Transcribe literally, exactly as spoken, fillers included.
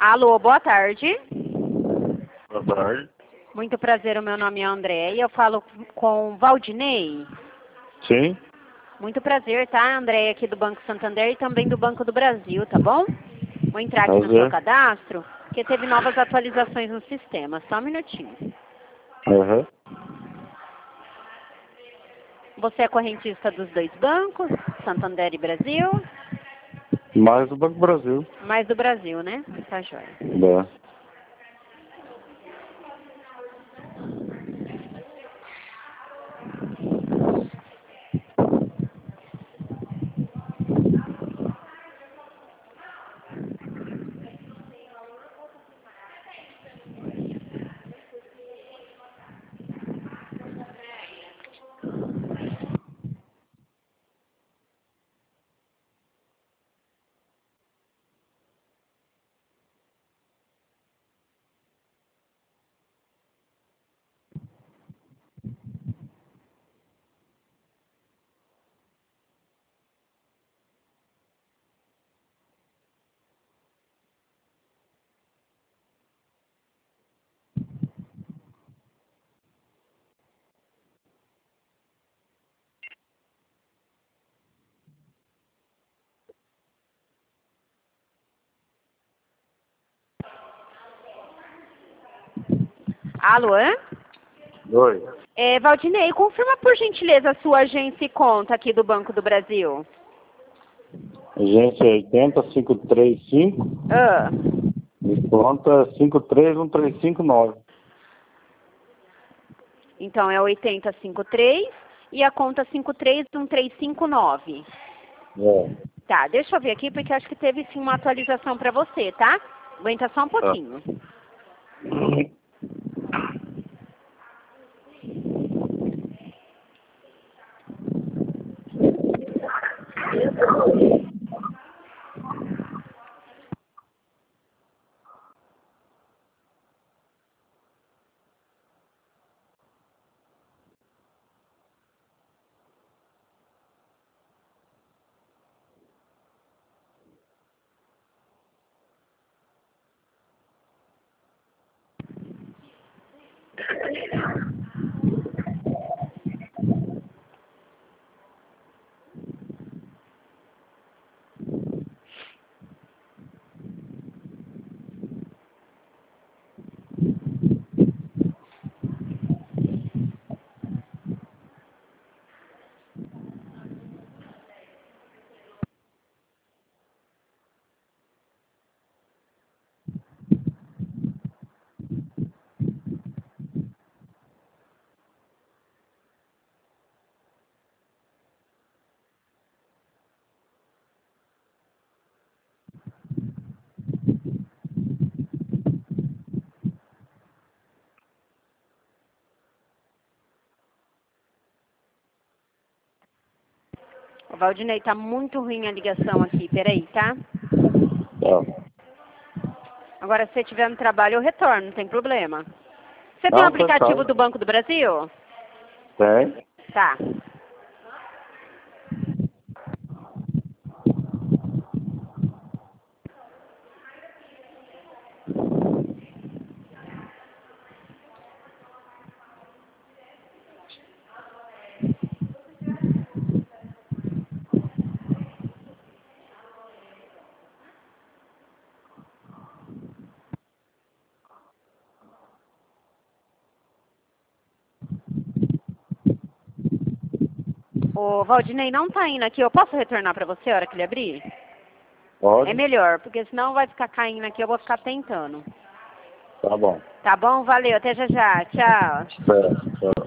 Alô, boa tarde. Boa tarde. Muito prazer, o meu nome é André e eu falo com Valdinei. Sim. Muito prazer, tá? André aqui do Banco Santander e também do Banco do Brasil, tá bom? Vou entrar aqui no seu Prazer. cadastro, porque teve novas atualizações no sistema. Só um minutinho. Uhum. Você é correntista dos dois bancos, Santander e Brasil? Mais do Banco do Brasil. Mais do Brasil, né? Tá joia. É. Alô? Oi. É, Valdinei, confirma por gentileza a sua agência e conta aqui do Banco do Brasil. Agência oitenta, cinco três cinco Ah, e conta cinco três um três cinco nove. então é oitenta cinquenta e três e a conta cinco três um três cinco nove. É. Tá, deixa eu ver aqui porque acho que teve sim uma atualização para você, tá? Aguenta só um pouquinho. O Valdinei, tá muito ruim a ligação aqui, peraí, tá? Tá. Agora, se você estiver no trabalho, eu retorno, não tem problema. Você tem o Não, aplicativo tá. do Banco do Brasil? Tem. Tá. O Valdinei não tá indo aqui, eu posso retornar pra você a hora que ele abrir? Pode? É melhor, porque senão vai ficar caindo aqui, eu vou ficar tentando. Tá bom. Tá bom? Valeu, até já já. Tchau. Certo. Tchau.